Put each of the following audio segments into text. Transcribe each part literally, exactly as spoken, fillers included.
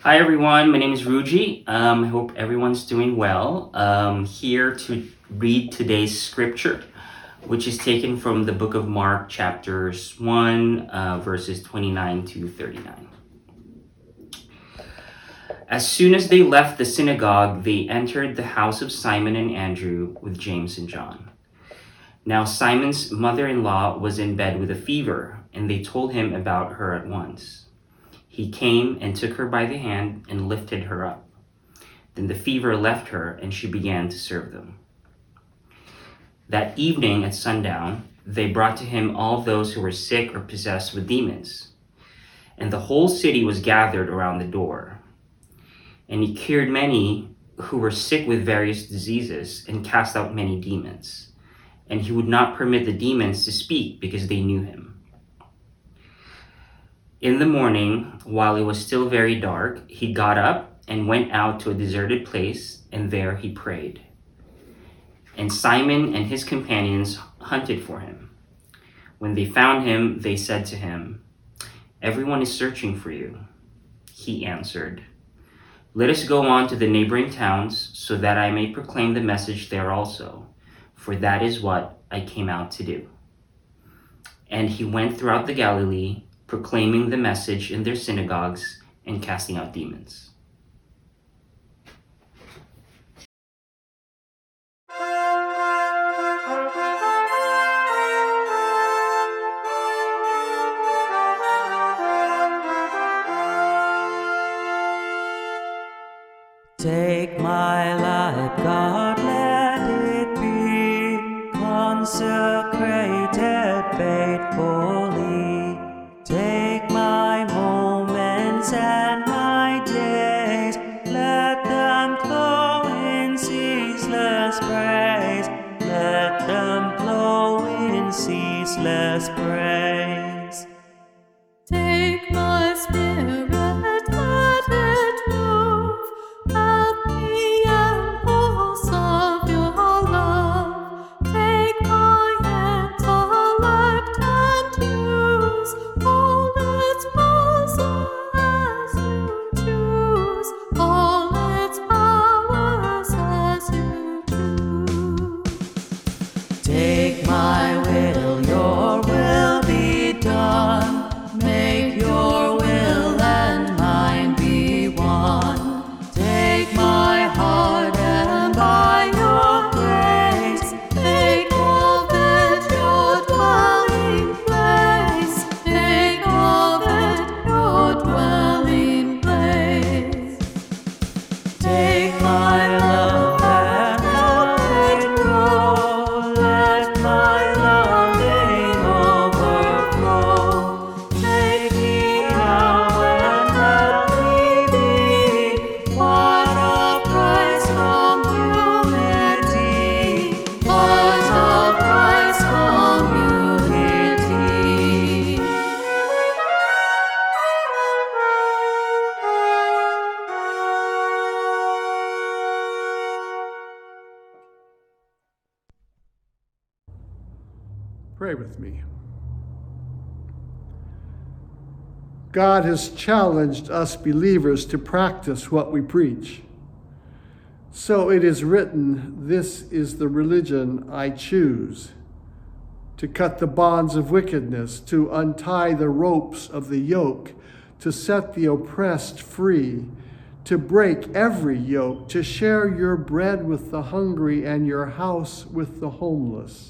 Hi everyone, my name is Ruji. Um, I hope everyone's doing well. Um, here to read today's scripture, which is taken from the book of Mark, chapters one, uh, verses twenty-nine to thirty-nine. As soon as they left the synagogue, they entered the house of Simon and Andrew with James and John. Now Simon's mother-in-law was in bed with a fever, and they told him about her at once. He came and took her by the hand and lifted her up. Then the fever left her, and she began to serve them. That evening at sundown, they brought to him all those who were sick or possessed with demons. And the whole city was gathered around the door. And he cured many who were sick with various diseases and cast out many demons. And he would not permit the demons to speak because they knew him. In the morning, while it was still very dark, he got up and went out to a deserted place, and there he prayed. And Simon and his companions hunted for him. When they found him, they said to him, "Everyone is searching for you." He answered, "Let us go on to the neighboring towns, so that I may proclaim the message there also, for that is what I came out to do." And he went throughout the Galilee, proclaiming the message in their synagogues and casting out demons. Take my life, God, let it be consecrated faithfully. Take my moments and my days, let them flow in ceaseless praise, let them flow in ceaseless praise. Take my spirit, let it move at the impulse of your love. Take my intellect and use all its powers as you choose, all its powers as you choose. Take my will, your will be done. Make your will and mine be one. Take my heart and by your grace, Make of it your dwelling place. Make of it your dwelling place. take my love and let it grow. Let my loving overflow. Take me now and let me be part of Christ's community, Part of Christ's community. Pray with me. God has challenged us believers to practice what we preach. So it is written, "This is the religion I choose, to cut the bonds of wickedness, to untie the ropes of the yoke, to set the oppressed free, to break every yoke, to share your bread with the hungry and your house with the homeless."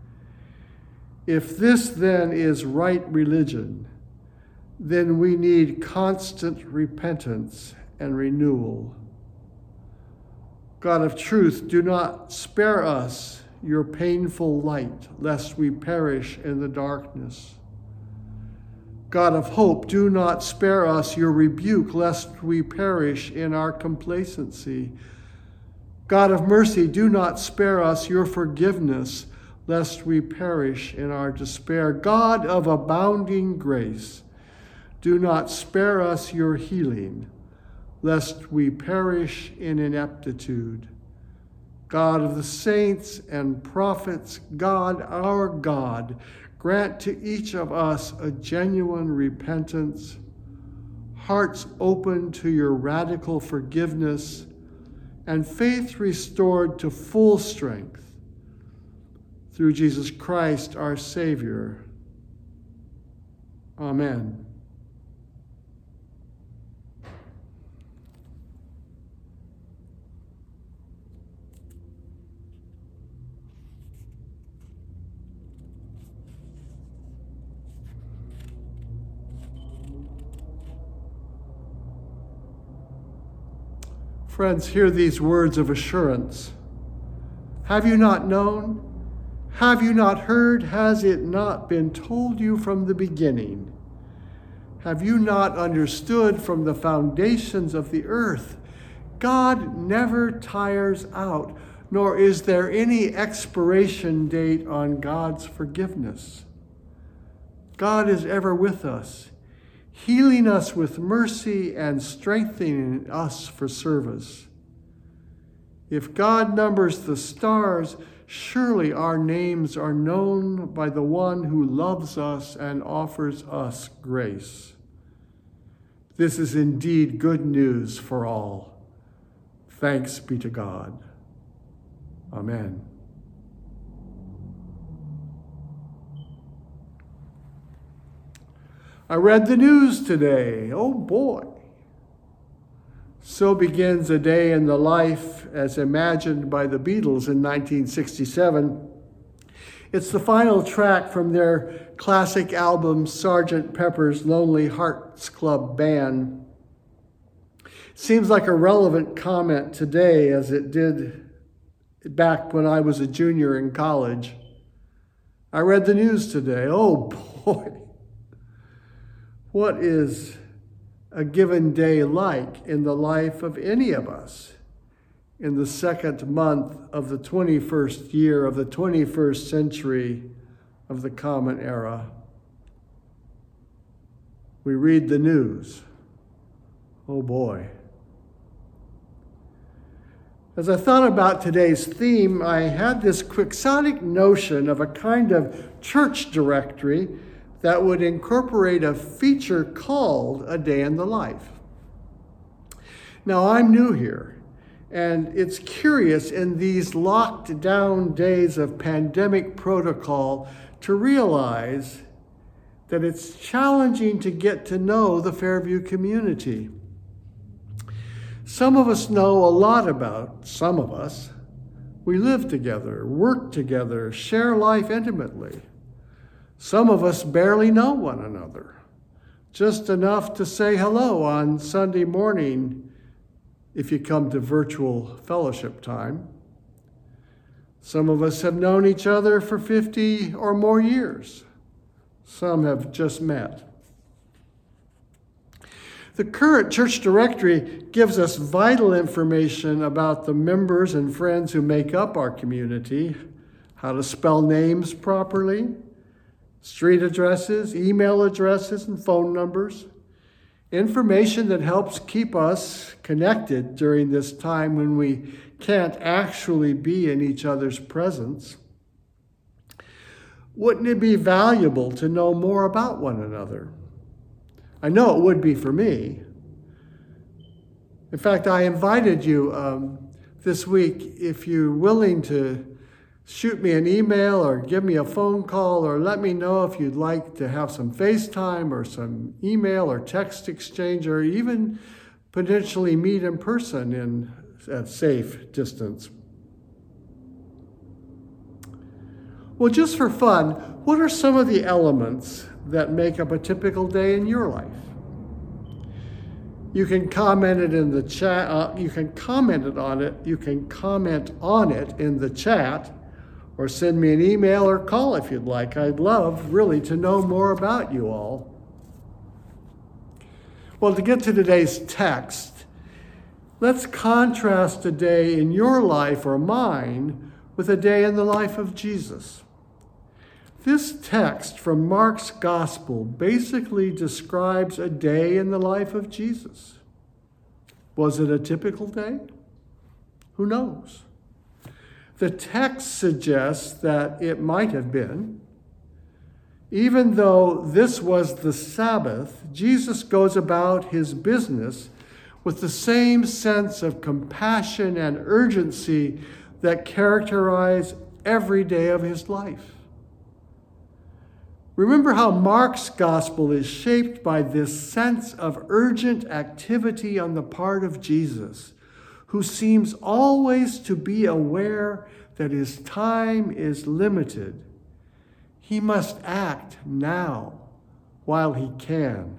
If this then is right religion, then we need constant repentance and renewal. God of truth, do not spare us your painful light, lest we perish in the darkness. God of hope, do not spare us your rebuke, lest we perish in our complacency. God of mercy, do not spare us your forgiveness, lest we perish in our despair. God of abounding grace, do not spare us your healing, lest we perish in ineptitude. God of the saints and prophets, God, our God, grant to each of us a genuine repentance, hearts open to your radical forgiveness, and faith restored to full strength through Jesus Christ, our Savior. Amen. Friends, hear these words of assurance. Have you not known? Have you not heard? Has it not been told you from the beginning? Have you not understood from the foundations of the earth? God never tires out, nor is there any expiration date on God's forgiveness. God is ever with us, healing us with mercy and strengthening us for service. If God numbers the stars, surely our names are known by the one who loves us and offers us grace. This is indeed good news for all. Thanks be to God. Amen. I read the news today. Oh boy. So begins a day in the life as imagined by the Beatles in nineteen sixty-seven. It's the final track from their classic album, Sergeant Pepper's Lonely Hearts Club Band. Seems like a relevant comment today as it did back when I was a junior in college. I read the news today. Oh boy. What is a given day like in the life of any of us in the second month of the twenty-first year of the twenty-first century of the Common Era? We read the news. Oh boy. As I thought about today's theme, I had this quixotic notion of a kind of church directory that would incorporate a feature called A Day in the Life. Now, I'm new here, and it's curious in these locked down days of pandemic protocol to realize that it's challenging to get to know the Fairview community. Some of us know a lot about some of us. We live together, work together, share life intimately. Some of us barely know one another, just enough to say hello on Sunday morning if you come to virtual fellowship time. Some of us have known each other for fifty or more years. Some have just met. The current church directory gives us vital information about the members and friends who make up our community, how to spell names properly, street addresses, email addresses, and phone numbers. Information that helps keep us connected during this time when we can't actually be in each other's presence. Wouldn't it be valuable to know more about one another? I know it would be for me. In fact, I invited you um, this week, if you're willing to shoot me an email or give me a phone call or let me know if you'd like to have some FaceTime or some email or text exchange or even potentially meet in person in at safe distance. Well, just for fun, what are some of the elements that make up a typical day in your life? You can comment it in the chat. Uh, you can comment it on it. You can comment on it in the chat, or send me an email or call if you'd like. I'd love really to know more about you all. Well, to get to today's text, let's contrast a day in your life or mine with a day in the life of Jesus. This text from Mark's Gospel basically describes a day in the life of Jesus. Was it a typical day? Who knows? The text suggests that it might have been. Even though this was the Sabbath, Jesus goes about his business with the same sense of compassion and urgency that characterize every day of his life. Remember how Mark's gospel is shaped by this sense of urgent activity on the part of Jesus, who seems always to be aware that his time is limited. He must act now while he can.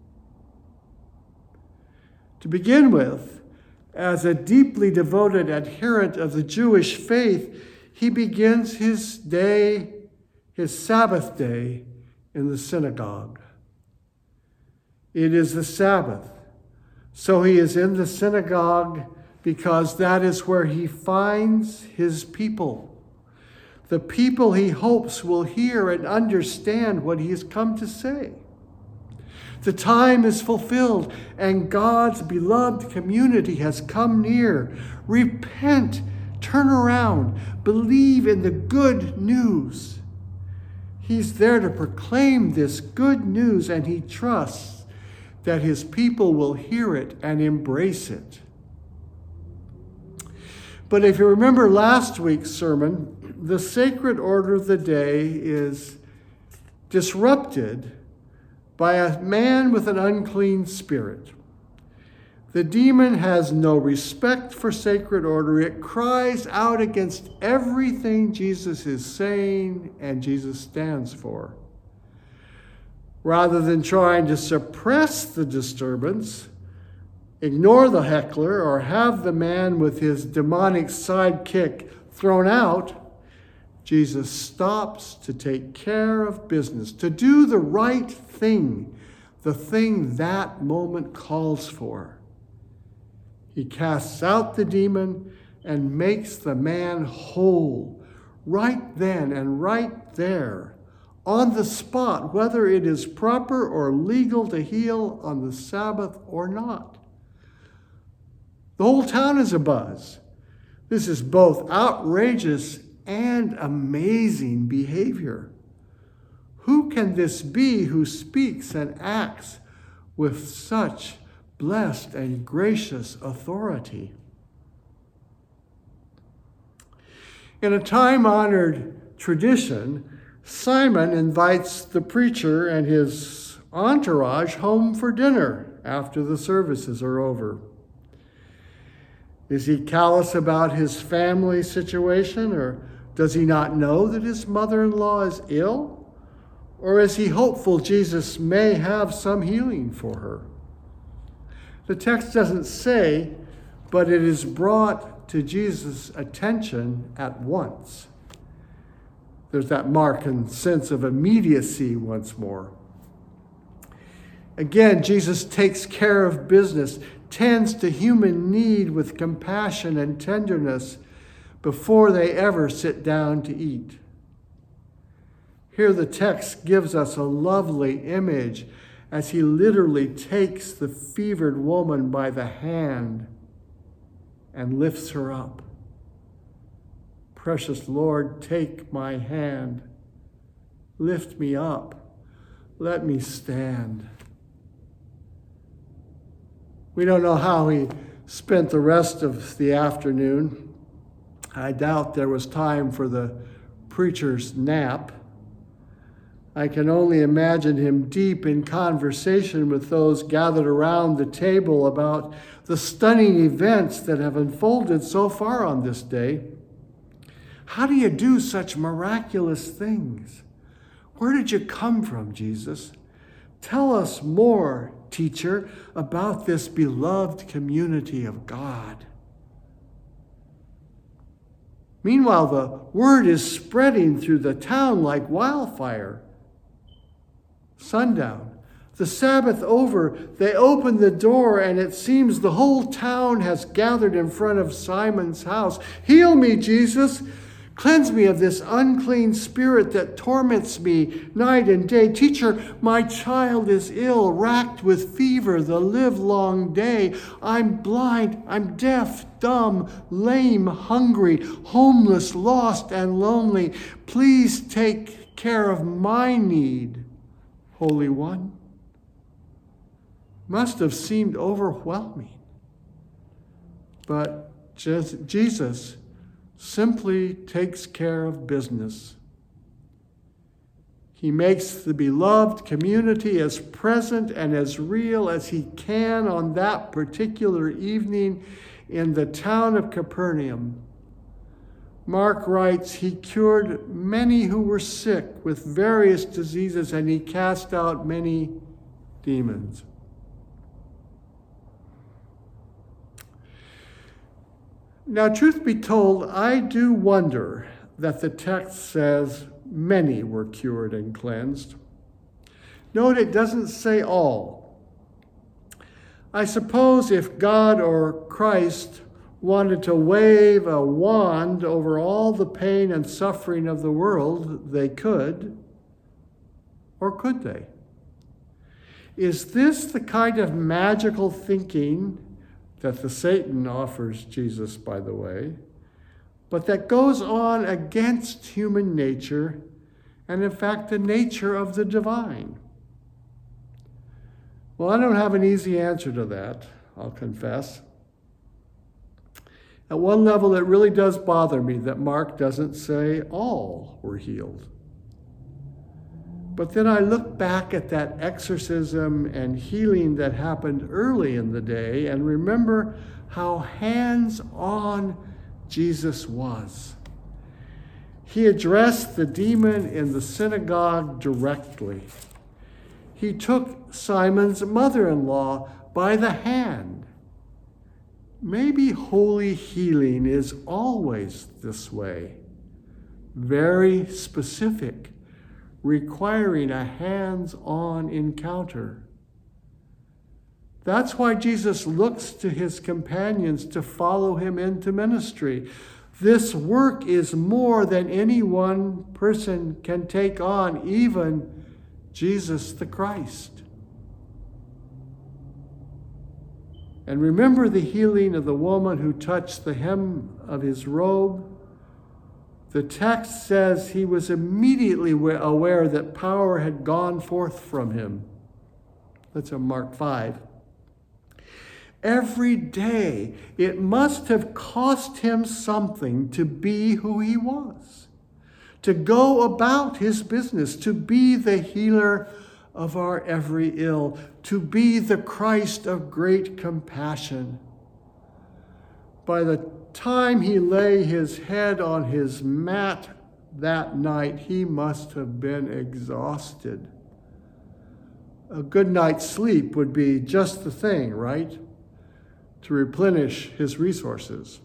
To begin with, as a deeply devoted adherent of the Jewish faith, he begins his day, his Sabbath day, in the synagogue. It is the Sabbath, so he is in the synagogue because that is where he finds his people. The people he hopes will hear and understand what he has come to say. The time is fulfilled, and God's beloved community has come near. Repent, turn around, believe in the good news. He's there to proclaim this good news, and he trusts that his people will hear it and embrace it. But if you remember last week's sermon, the sacred order of the day is disrupted by a man with an unclean spirit. The demon has no respect for sacred order. It cries out against everything Jesus is saying and Jesus stands for. Rather than trying to suppress the disturbance, ignore the heckler, or have the man with his demonic sidekick thrown out, Jesus stops to take care of business, to do the right thing, the thing that moment calls for. He casts out the demon and makes the man whole, right then and right there, on the spot, whether it is proper or legal to heal on the Sabbath or not. The whole town is abuzz. This is both outrageous and amazing behavior. Who can this be who speaks and acts with such blessed and gracious authority? In a time-honored tradition, Simon invites the preacher and his entourage home for dinner after the services are over. Is he callous about his family situation, or does he not know that his mother-in-law is ill? Or is he hopeful Jesus may have some healing for her? The text doesn't say, but it is brought to Jesus' attention at once. There's that mark and sense of immediacy once more. Again, Jesus takes care of business, tends to human need with compassion and tenderness before they ever sit down to eat. Here the text gives us a lovely image as he literally takes the fevered woman by the hand and lifts her up. Precious Lord, take my hand. Lift me up. Let me stand. We don't know how he spent the rest of the afternoon. I doubt there was time for the preacher's nap. I can only imagine him deep in conversation with those gathered around the table about the stunning events that have unfolded so far on this day. How do you do such miraculous things? Where did you come from, Jesus? Tell us more, teacher, about this beloved community of God. Meanwhile, the word is spreading through the town like wildfire. Sundown, the Sabbath over, they open the door, and it seems the whole town has gathered in front of Simon's house. Heal me, Jesus. Cleanse me of this unclean spirit that torments me night and day. Teacher, my child is ill, racked with fever the livelong day. I'm blind, I'm deaf, dumb, lame, hungry, homeless, lost, and lonely. Please take care of my need, Holy One? Must have seemed overwhelming. But Jesus simply takes care of business. He makes the beloved community as present and as real as he can on that particular evening in the town of Capernaum. Mark writes, he cured many who were sick with various diseases, and he cast out many demons. Now, truth be told, I do wonder that the text says many were cured and cleansed. Note it doesn't say all. I suppose if God or Christ wanted to wave a wand over all the pain and suffering of the world, they could. Or could they? Is this the kind of magical thinking that the Satan offers Jesus, by the way, but that goes on against human nature and, in fact, the nature of the divine? Well, I don't have an easy answer to that, I'll confess. At one level, it really does bother me that Mark doesn't say all were healed. But then I look back at that exorcism and healing that happened early in the day and remember how hands-on Jesus was. He addressed the demon in the synagogue directly. He took Simon's mother-in-law by the hand. Maybe holy healing is always this way, very specific, requiring a hands-on encounter. That's why Jesus looks to his companions to follow him into ministry. This work is more than any one person can take on, even Jesus the Christ. And remember the healing of the woman who touched the hem of his robe? The text says he was immediately aware that power had gone forth from him. That's in Mark five. Every day, it must have cost him something to be who he was, to go about his business, to be the healer of our every ill, to be the Christ of great compassion. By the time he lay his head on his mat that night, he must have been exhausted. A good night's sleep would be just the thing, right? To replenish his resources.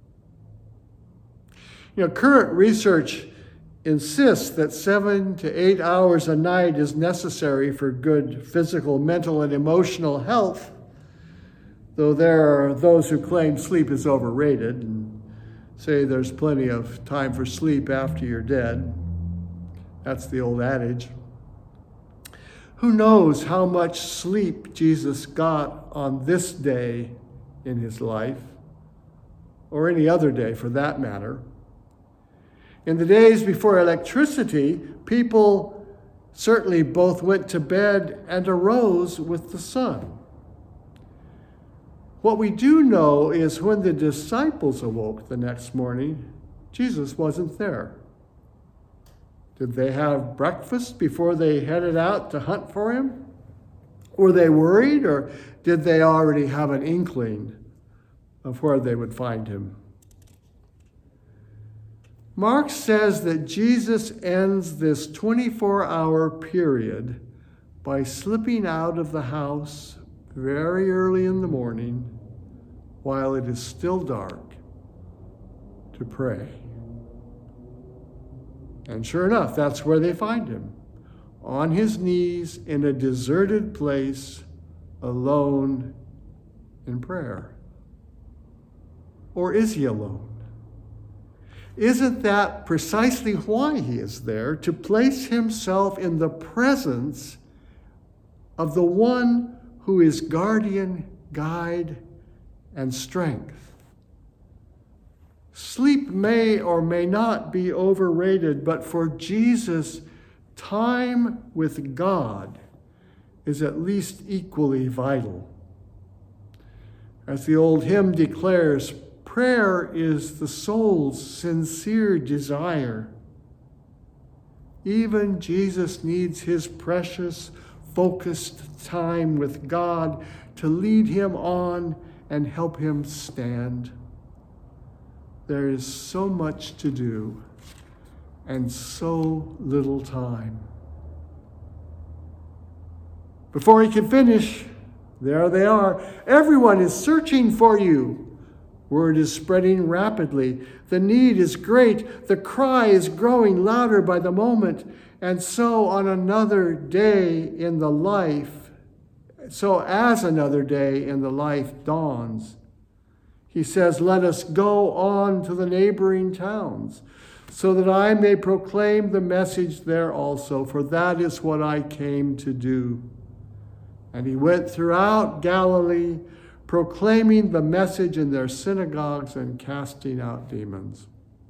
You know, current research insists that seven to eight hours a night is necessary for good physical, mental, and emotional health, though there are those who claim sleep is overrated and say there's plenty of time for sleep after you're dead. That's the old adage. Who knows how much sleep Jesus got on this day in his life, or any other day for that matter. In the days before electricity, people certainly both went to bed and arose with the sun. What we do know is when the disciples awoke the next morning, Jesus wasn't there. Did they have breakfast before they headed out to hunt for him? Were they worried, or did they already have an inkling of where they would find him? Mark says that Jesus ends this twenty-four hour period by slipping out of the house very early in the morning while it is still dark to pray. And sure enough, that's where they find him, on his knees in a deserted place, alone in prayer. Or is he alone? Isn't that precisely why he is there? To place himself in the presence of the one who is guardian, guide, and strength. Sleep may or may not be overrated, but for Jesus, time with God is at least equally vital. As the old hymn declares, prayer is the soul's sincere desire. Even Jesus needs his precious, focused time with God to lead him on and help him stand. There is so much to do and so little time. Before he can finish, there they are. Everyone is searching for you. Word is spreading rapidly. The need is great. The cry is growing louder by the moment. And so on another day in the life, so as another day in the life dawns, he says, let us go on to the neighboring towns, so that I may proclaim the message there also, for that is what I came to do. And he went throughout Galilee, proclaiming the message in their synagogues and casting out demons.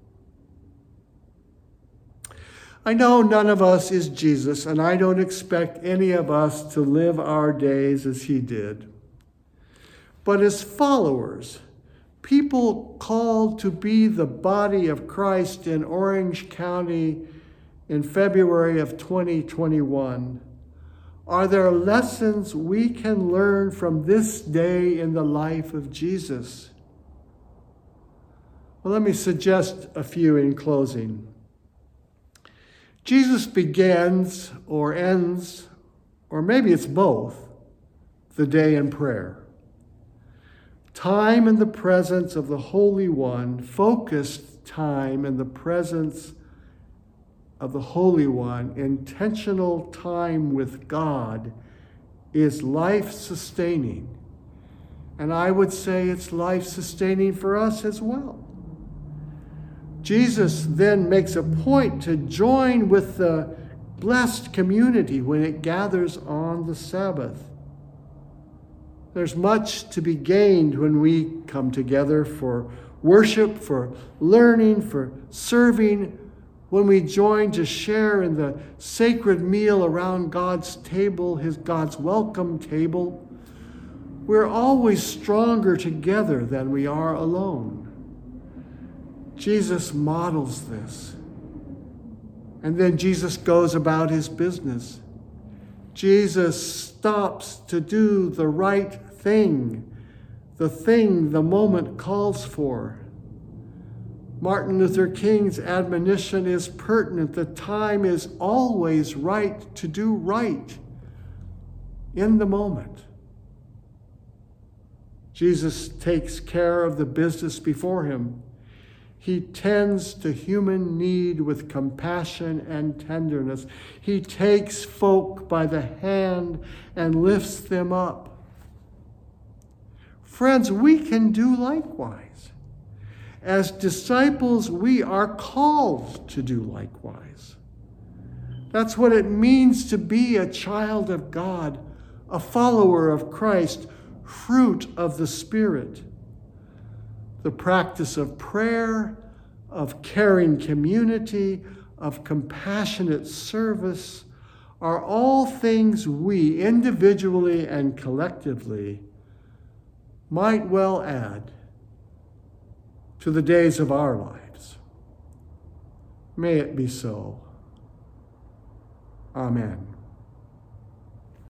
I know none of us is Jesus, and I don't expect any of us to live our days as he did. But as followers, people called to be the body of Christ in Orange County in February of twenty twenty-one, are there lessons we can learn from this day in the life of Jesus? Well, let me suggest a few in closing. Jesus begins or ends, or maybe it's both, the day in prayer. Time in the presence of the Holy One, focused time in the presence of the Holy One, intentional time with God, is life-sustaining. And I would say it's life-sustaining for us as well. Jesus then makes a point to join with the blessed community when it gathers on the Sabbath. There's much to be gained when we come together for worship, for learning, for serving, when we join to share in the sacred meal around God's table, his God's welcome table. We're always stronger together than we are alone. Jesus models this. And then Jesus goes about his business. Jesus stops to do the right thing, the thing the moment calls for. Martin Luther King's admonition is pertinent. The time is always right to do right in the moment. Jesus takes care of the business before him. He tends to human need with compassion and tenderness. He takes folk by the hand and lifts them up. Friends, we can do likewise. As disciples, we are called to do likewise. That's what it means to be a child of God, a follower of Christ, fruit of the Spirit. The practice of prayer, of caring community, of compassionate service are all things we individually and collectively might well add to the days of our lives. May it be so. Amen.